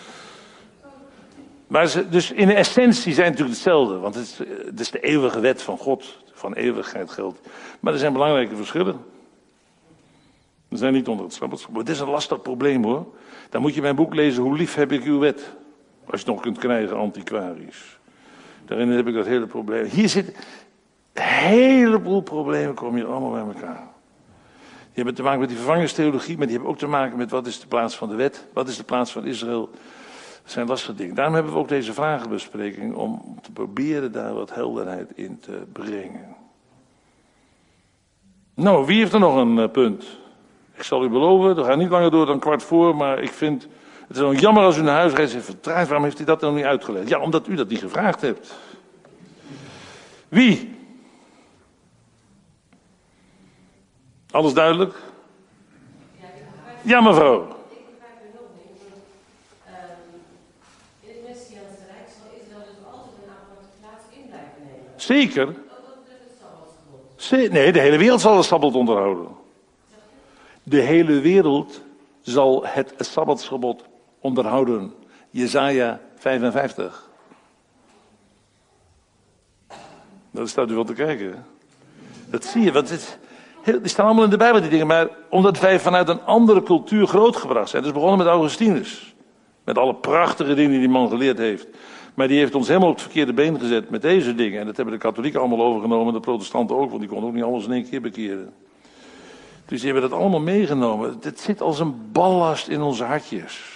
Maar dus in de essentie zijn het natuurlijk hetzelfde. Want het is de eeuwige wet van God. Van eeuwigheid geldt. Maar er zijn belangrijke verschillen. We zijn niet onder het Sabbatsgebod. Het is een lastig probleem hoor. Dan moet je mijn boek lezen, Hoe lief heb ik uw wet. Als je het nog kunt krijgen, antiquarisch. Daarin heb ik dat hele probleem. Hier zit een heleboel problemen, komen hier allemaal bij elkaar. Die hebben te maken met die vervangingstheologie, maar die hebben ook te maken met wat is de plaats van de wet. Wat is de plaats van Israël. Dat zijn lastige dingen. Daarom hebben we ook deze vragenbespreking om te proberen daar wat helderheid in te brengen. Nou, wie heeft er nog een punt? Ik zal u beloven, we gaan niet langer door dan 15:15, maar ik vind het is wel jammer als u naar huis rijdt en vertraagt. Waarom heeft hij dat dan niet uitgelegd? Ja, omdat u dat niet gevraagd hebt. Wie? Alles duidelijk? Ja, mevrouw. Zeker. Nee, de hele wereld zal de Sabbat onderhouden. De hele wereld zal het Sabbatsgebod onderhouden. Jesaja 55. Daar staat u wel te kijken. Dat zie je, want die staan allemaal in de Bijbel die dingen. Maar omdat wij vanuit een andere cultuur grootgebracht zijn. Het is begonnen met Augustinus. Met alle prachtige dingen die die man geleerd heeft. Maar die heeft ons helemaal op het verkeerde been gezet met deze dingen. En dat hebben de katholieken allemaal overgenomen en de protestanten ook. Want die konden ook niet alles in één keer bekeren. Dus die hebben dat allemaal meegenomen. Het zit als een ballast in onze hartjes.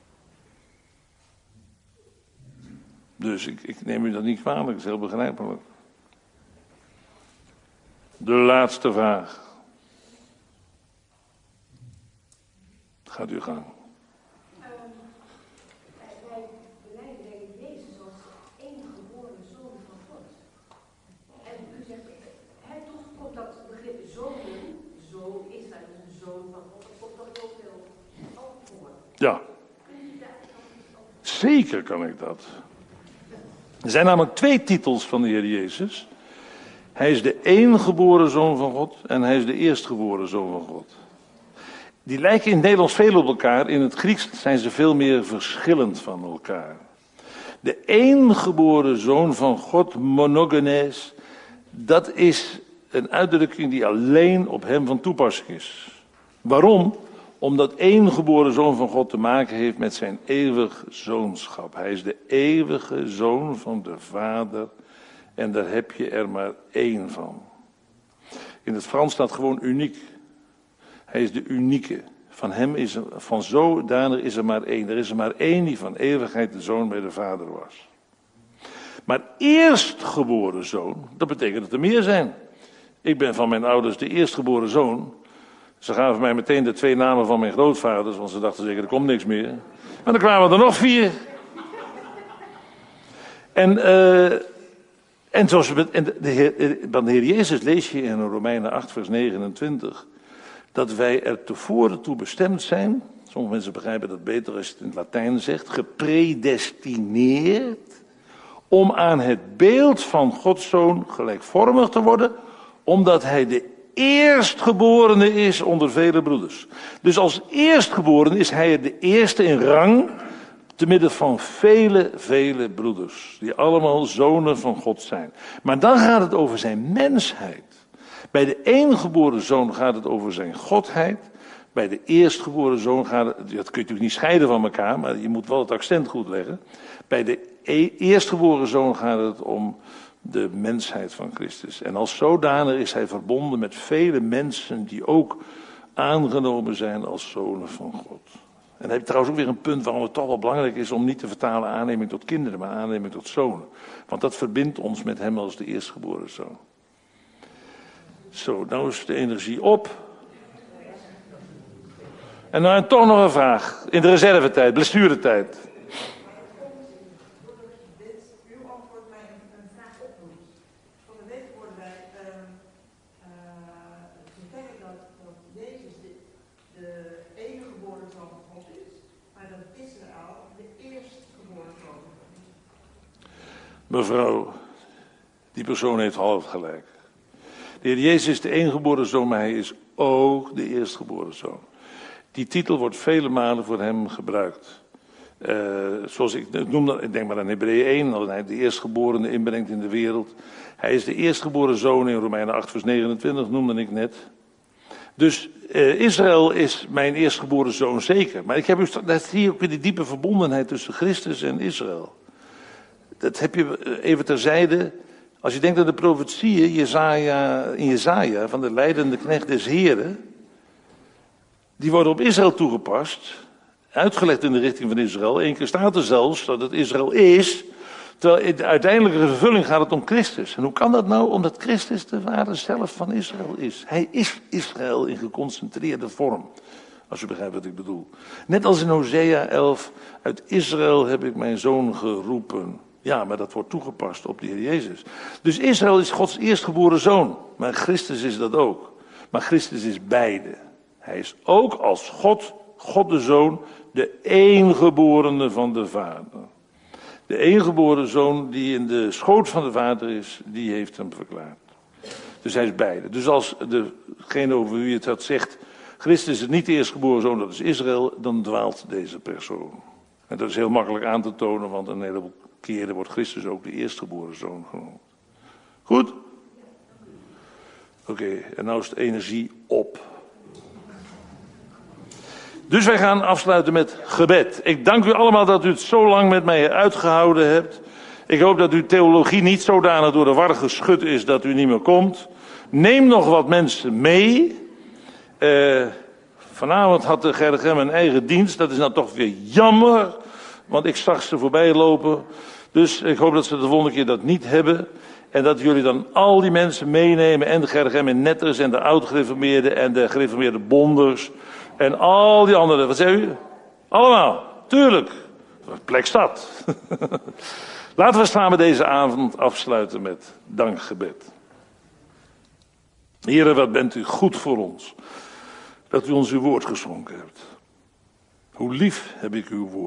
Dus ik neem u dat niet kwalijk. Dat is heel begrijpelijk. De laatste vraag. Gaat u gang. Zeker kan ik dat. Er zijn namelijk 2 titels van de Heer Jezus. Hij is de enige Zoon van God en hij is de eerstgeboren Zoon van God. Die lijken in het Nederlands veel op elkaar. In het Grieks zijn ze veel meer verschillend van elkaar. De enige Zoon van God, monogenes, dat is een uitdrukking die alleen op hem van toepassing is. Waarom? Omdat enige Zoon van God te maken heeft met zijn eeuwig zoonschap. Hij is de eeuwige Zoon van de Vader en daar heb je er maar 1 van. In het Frans staat gewoon uniek. Hij is de unieke. Van hem is er, van zodanig is er maar 1. Er is er maar 1 die van eeuwigheid de Zoon bij de Vader was. Maar eerstgeboren zoon, dat betekent dat er meer zijn. Ik ben van mijn ouders de eerstgeboren zoon. Ze gaven mij meteen de 2 namen van mijn grootvaders, want ze dachten zeker, er komt niks meer. Maar dan kwamen er nog 4. En zoals van de Heer Jezus lees je in Romeinen 8 vers 29... dat wij er tevoren toe bestemd zijn, sommige mensen begrijpen dat beter als je het in het Latijn zegt, gepredestineerd om aan het beeld van Gods Zoon gelijkvormig te worden, omdat hij de eerstgeborene is onder vele broeders. Dus als eerstgeborene is hij de eerste in rang, te midden van vele broeders, die allemaal zonen van God zijn. Maar dan gaat het over zijn mensheid. Bij de enige zoon gaat het over zijn godheid. Bij de eerstgeboren zoon gaat het, dat kun je natuurlijk niet scheiden van elkaar, maar je moet wel het accent goed leggen. Bij de eerstgeboren zoon gaat het om de mensheid van Christus. En als zodanig is hij verbonden met vele mensen die ook aangenomen zijn als zonen van God. En dan heb je trouwens ook weer een punt waarom het toch wel belangrijk is om niet te vertalen aanneming tot kinderen, maar aanneming tot zonen. Want dat verbindt ons met hem als de eerstgeboren zoon. Zo, nou is de energie op. En dan toch nog een vraag. In de reservetijd, blessuretijd. U antwoordt mij een vraag oproept. Van de week hoorden wij vertellen dat Jezus de enige geboren zoon van God is, maar dat Israël de eerstgeboren zoon van God is. Mevrouw, die persoon heeft half gelijk. De Heer Jezus is de enige zoon, maar hij is ook de eerstgeboren zoon. Die titel wordt vele malen voor hem gebruikt. Zoals ik noemde, ik denk maar aan Hebreeën 1, dat hij de eerstgeborene inbrengt in de wereld. Hij is de eerstgeboren zoon in Romeinen 8 vers 29, noemde ik net. Dus Israël is mijn eerstgeboren zoon zeker. Maar daar zie je ook weer die diepe verbondenheid tussen Christus en Israël. Dat heb je even terzijde. Als je denkt aan de profetieën in Jesaja van de lijdende knecht des Heren, die worden op Israël toegepast, uitgelegd in de richting van Israël. 1 keer staat er zelfs dat het Israël is, terwijl in de uiteindelijke vervulling gaat het om Christus. En hoe kan dat nou? Omdat Christus de ware zelf van Israël is. Hij is Israël in geconcentreerde vorm, als je begrijpt wat ik bedoel. Net als in Hosea 11, uit Israël heb ik mijn zoon geroepen. Ja, maar dat wordt toegepast op de Heer Jezus. Dus Israël is Gods eerstgeboren zoon. Maar Christus is dat ook. Maar Christus is beide. Hij is ook als God, God de Zoon, de eengeborene van de Vader. De eengeboren zoon die in de schoot van de Vader is, die heeft hem verklaard. Dus hij is beide. Dus als degene over wie het had zegt, Christus is niet de eerstgeboren zoon, dat is Israël, dan dwaalt deze persoon. En dat is heel makkelijk aan te tonen, want een heleboel keren wordt Christus ook de eerstgeboren zoon genoemd. Goed? Oké, en nou is de energie op. Dus wij gaan afsluiten met gebed. Ik dank u allemaal dat u het zo lang met mij uitgehouden hebt. Ik hoop dat uw theologie niet zodanig door de war geschud is dat u niet meer komt. Neem nog wat mensen mee. Vanavond had de Gergem een eigen dienst. Dat is nou toch weer jammer. Want ik zag ze voorbij lopen. Dus ik hoop dat ze de volgende keer dat niet hebben. En dat jullie dan al die mensen meenemen. En de Gergem en Netters en de oud-gereformeerden en de gereformeerde bonders. En al die anderen. Wat zei u? Allemaal. Tuurlijk. Plek staat. Laten we samen deze avond afsluiten met dankgebed. Heere, wat bent u goed voor ons. Dat u ons uw woord geschonken hebt. Hoe lief heb ik uw woord.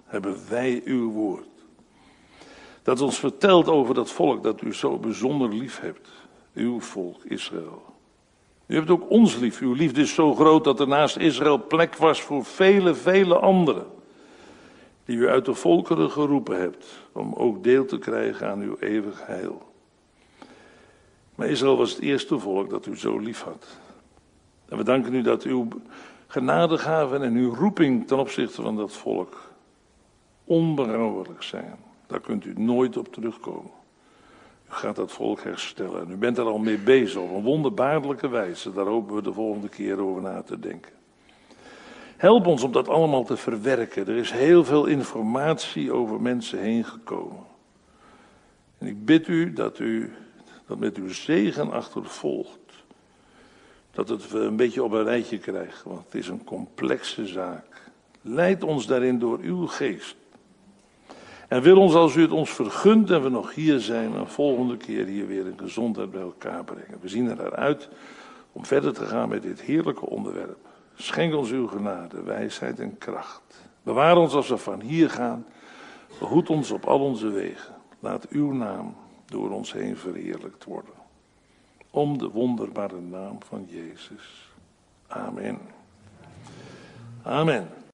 hebben wij uw woord. Dat ons vertelt over dat volk dat u zo bijzonder lief hebt. Uw volk Israël. U hebt ook ons lief. Uw liefde is zo groot dat er naast Israël plek was voor vele, vele anderen. Die u uit de volkeren geroepen hebt. Om ook deel te krijgen aan uw eeuwig heil. Maar Israël was het eerste volk dat u zo lief had. En we danken u dat uw genadegaven en uw roeping ten opzichte van dat volk onberouwelijk zijn. Daar kunt u nooit op terugkomen. U gaat dat volk herstellen. En u bent er al mee bezig op een wonderbaarlijke wijze. Daar hopen we de volgende keer over na te denken. Help ons om dat allemaal te verwerken. Er is heel veel informatie over mensen heen gekomen. En ik bid u dat met uw zegen achtervolgt. Dat het een beetje op een rijtje krijgt. Want het is een complexe zaak. Leid ons daarin door uw geest. En wil ons, als u het ons vergunt en we nog hier zijn, een volgende keer hier weer in gezondheid bij elkaar brengen. We zien er naar uit om verder te gaan met dit heerlijke onderwerp. Schenk ons uw genade, wijsheid en kracht. Bewaar ons als we van hier gaan. Behoed ons op al onze wegen. Laat uw naam door ons heen verheerlijkt worden. Om de wonderbare naam van Jezus. Amen. Amen.